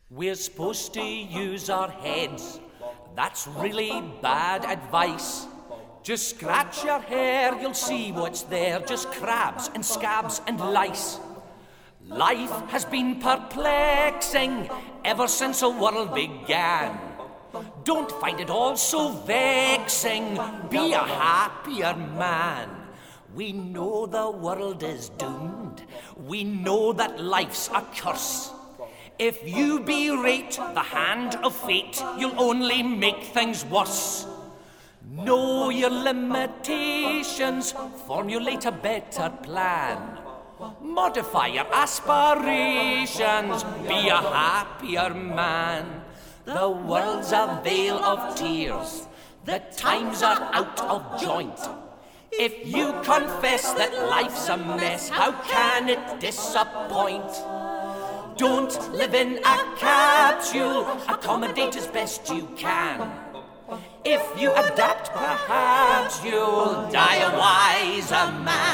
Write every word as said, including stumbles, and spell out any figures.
We're supposed to use our heads. That's really bad advice. Just scratch your hair, you'll see what's there. Just crabs and scabs and lice. Life has been perplexing ever since the world began. Don't find it all so vexing. Be a happier man. We know the world is doomed. We know that life's a curse. If you berate the hand of fate, you'll only make things worse. Know your limitations, formulate a better plan. Modify your aspirations, be a happier man. The world's a vale of tears, the times are out of joint. If you confess that life's a mess, how can it disappoint? Don't live in a capsule, accommodate as best you can. If you adapt, perhaps you'll die a wiser man.